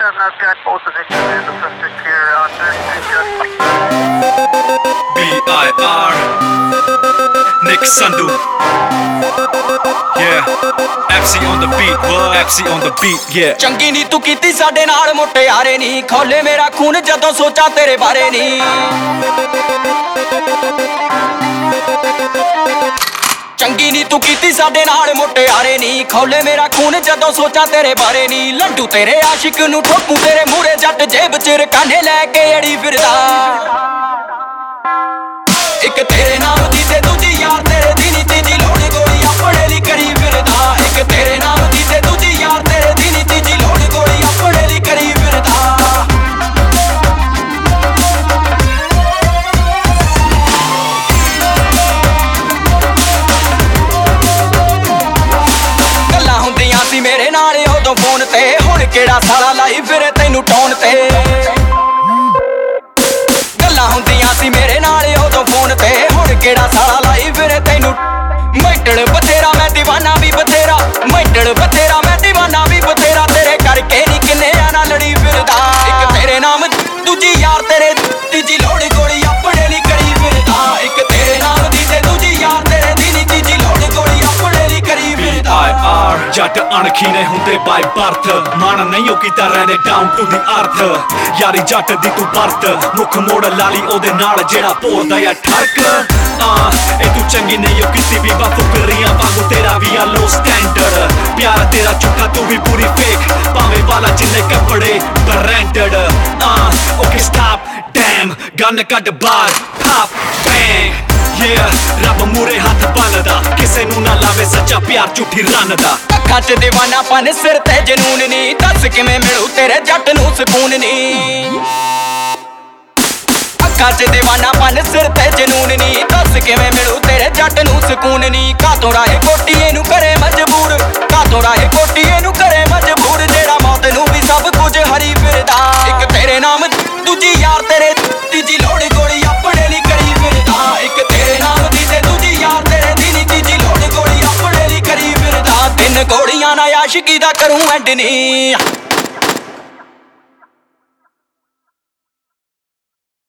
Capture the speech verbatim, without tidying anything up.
and I've got both of the manifested here on this. B I R Nick Sandhu. Yeah, F C on the beat, what? F C on the beat, yeah. ਚੰਗੀ ਨੀ ਤੂੰ ਕੀਤੀ ਸਾਡੇ ਨਾਲ ਮੁਟਿਆਰੇ ਨੀ ਖੋਲੇ ਮੇਰਾ ਖੂਨ ਜਦੋਂ ਸੋਚਾਂ ਤੇਰੇ ਬਾਰੇ ਨੀ ਚੰਗੀ ਨੀ ਤੂੰ ਕੀਤੀ ਸਾਡੇ ਨਾਲ ਮੁਟਿਆਰੇ ਨੀ ਖੋਲੇ ਮੇਰਾ ਖੂਨ ਜਦੋਂ ਸੋਚਾਂ ਤੇਰੇ ਬਾਰੇ ਨੀ ਲੱਡੂ ਤੇਰੇ ਆਸ਼ਿਕ ਨੂੰ ਠੋਕੂ ਤੇਰੇ ਮੂਰੇ ਜੱਟ ਜੇਬ ਚ ਰਕਾਨੇ ਲੈ ਕੇ ਅੜੀ ਫਿਰਦਾ ਇੱਕ ਤੇਰੇ ਨਾਮ ਦੀ ਤੇ ਦੂਜੀ ਯਾਰ ਤੇਰੇ ਦੀ ਨੀ ਤੀਜੀ ਲੋੜ ਗੋਲੀ ਆਪਣੇ ਲਈ ਕਰੀ ਫਿਰਦਾ ਇੱਕ ਤੇਰੇ ਨਾਮ ਦੀ ਤੇ ਦੂਜੀ ਯਾਰ ਤੇਰੇ ਦੀ ਨੀ ਤੀਜੀ ਲੋੜ ਗੋਲੀ ਆਪਣੇ ਲਈ ਕਰੀ ਫਿਰਦਾ ਗੱਲਾਂ ਹੁੰਦੀਆਂ ਸੀ ਮੇਰੇ ਨਾਲ ਉਦੋਂ ਫੋਨ ਤੇ ਹੁਣ ਕਿਹੜਾ ਸਾਲਾ ਲਾਈ ਫਿਰੇ ਤੈਨੂੰ ਟੌਨ ਤੇ ਗੱਲਾਂ ਹੁੰਦੀਆਂ ਸੀ ਮੇਰੇ ਨਾਲ ਉਦੋਂ ਫੋਨ ਤੇ ਹੁਣ ਕਿਹੜਾ ਸਾਲਾ ਲਾਈ ਫਿਰੇ ਤੈਨੂੰ ਮੈਟੜ ਬਥੇਰਾ ਮੈਂ دیਵਾਨਾ ਵੀ ਬਥੇਰਾ ਮੈਟੜ ਬਥੇਰਾ ਮੈਂ دیਵਾਨਾ ਵੀ ਬਥੇਰਾ ਤੇਰੇ ਕਰਕੇ ਨੀ ਕਿੰਨੇ ਆ ਨਾ ਲੜੀ ਫਿਰਦਾ ਇੱਕ ਤੇਰੇ ਨਾਮ ਦੂਜੀ ਯਾਰ ਤੇਰੇ ਤੀਜੀ ਲੋੜ ਗੋਲੀ ਆਪਣੇ ਲਈ ਕਰੀ ਫਿਰਦਾ ਇੱਕ ਤੇਰੇ ਨਾਮ ਦੀ ਤੇ ਦੂਜੀ ਯਾਰ ਤੇਰੇ ਦੀ ਨੀ ਤੀਜੀ ਲੋੜ ਗੋਲੀ ਆਪਣੇ ਲਈ ਕਰੀ ਫਿਰਦਾ B I R ਜੱਟ ਅਣਖੀ ਨੇ ਹੁੰਦੇ ਬਾਈ ਬਰਥ ਮਨ ਨਹੀਂ ਉਹ ਕੀਤਾ ਰਹਿੰਦੇ ਡਾਊਨ ਟੂ ਦੀ ਅਰਥ ਯਾਰੀ ਜੱਟ ਦੀ ਤੂੰ ਵਰਤ ਮੁੱਖ ਮੋੜ ਲਾਲੀ ਉਹਦੇ ਨਾਲ ਜਿਹੜਾ ਭੋਰਦਾ ਆ ਠਰਕ ਆ ਇਹ ਤੂੰ ਚੰਗੀ ਨਹੀਂ ਉਹ ਕਿਸੇ ਵੀ ਬਾਤ ਕਰੀਆਂ ਵਾਂਗੂ ਤੇਰਾ ਵੀ ਆ ਲੋ ਸਟੈਂਡਰਡ ਪਿਆਰ ਤੇਰਾ ਝੂਠਾ ਤੂੰ ਵੀ ਪੂਰੀ ਫੇਕ ਭਾਵੇਂ ਵਾਲਾ ਜਿੰਨੇ ਕੱਪੜੇ ਬ੍ਰਾਂਡਡ ਆ ਓਕੇ ਸਟਾਪ ਡੈਮ ਗਨ ਕੱਢ ਬਾਹਰ ਪਾਪ ਬੈਂਗ Yeah, ਰੱਬ ਮੂਰੇ ਹੱਥ ਬੰਨਦਾ ਕਿਸੇ ਨੂੰ ਨਾ ਲਾਵੇ ਸੱਚਾ ਪਿਆਰ ਝੂਠੀ ਰਨ ਦਾ ਅੱਖਾਂ 'ਚ دیਵਾਨਾਪਨ ਸਿਰ ਤੇ ਜਨੂਨ ਨੀ ਦੱਸ ਕਿਵੇਂ ਮਿਲੂ ਤੇਰੇ ਜੱਟ ਨੂੰ ਸਕੂਨ ਨੀ ਅੱਖਾਂ 'ਚ دیਵਾਨਾਪਨ ਸਿਰ ਤੇ ਜਨੂਨ ਨੀ ਦੱਸ ਕਿਵੇਂ ਮਿਲੂ ਤੇਰੇ ਜੱਟ ਨੂੰ ਸਕੂਨ ਨੀ ਕਾਤੋਂ ਰਾਏ ਕੋਟੀਏ ਨੂੰ ਕਰੇ ਮਜਬੂਰ ਕਾਤੋਂ ਰਾਏ ਕੋਟੀਏ ਨੂੰ ਕਰੇ ਮਜਬੂਰ ਜਿਹੜਾ ਮੌਤ ਨੂੰ ਵੀ ਸਭ ਕੁਝ ਹਰੀ ਫਿਰਦਾ ਇੱਕ ਤੇਰੇ ਨਾਮ ਦੂਜੀ ਯਾਰ ਤੇਰੇ ਤੀਜੀ ਲੋੜ ਗੋਲੀ ਆਪਣੇ ਲਈ ਕਰੀ ਫਿਰਦਾ ਇੱਕ ਤੇਰੇ ਨਾਮ ਦੀ ਤੇ ਦੂਜੀ ਯਾਰ ਤੇਰੇ ਦੀ ਨੀ ਤੀਜੀ ਲੋੜ ਗੋਲੀ ਆਪਣੇ ਲਈ ਕਰੀ ਫਿਰਦਾ ਤਿੰਨ ਗੋਲੀਆਂ ਨਾਲ ਆਸ਼ਿਕੀ ਦਾ ਕਰੂੰ ਐਂਡ ਨੀ